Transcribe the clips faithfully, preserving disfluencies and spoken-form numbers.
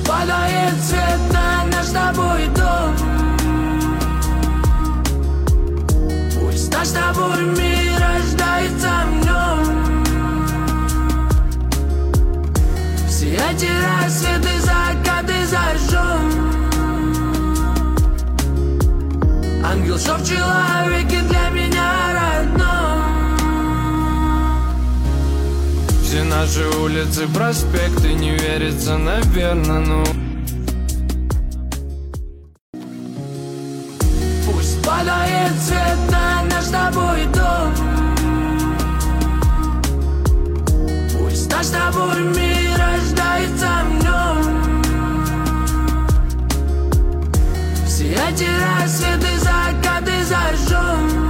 падает свет на наш с тобой дом. Пусть наш с тобой мир рождается в нем. Все эти рассветы, закаты зажжем. Ангел, что в человеке для меня родном. Все наши улицы, проспекты, не верится, наверно, ну. Пусть падает свет на наш с тобой дом. Пусть наш с тобой мир рождается в нем. Все эти рассветы, закаты зажжем.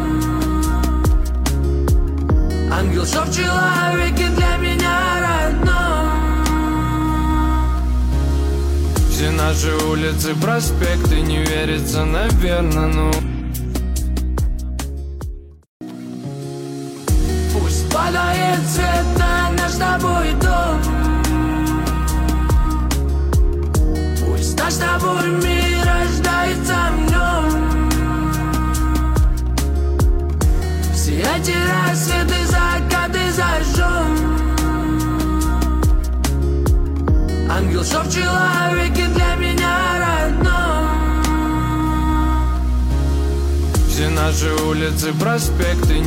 Ангел, что в человеке для меня родном. Все наши улицы, проспекты, не верится, наверно, ну. Пусть падает свет на наш с тобой дом. Пусть наш с тобой мир рождается в нем. Все эти рассветы, закаты зажжем. Ангел, что в человеке для меня родном. Все наши улицы, проспекты.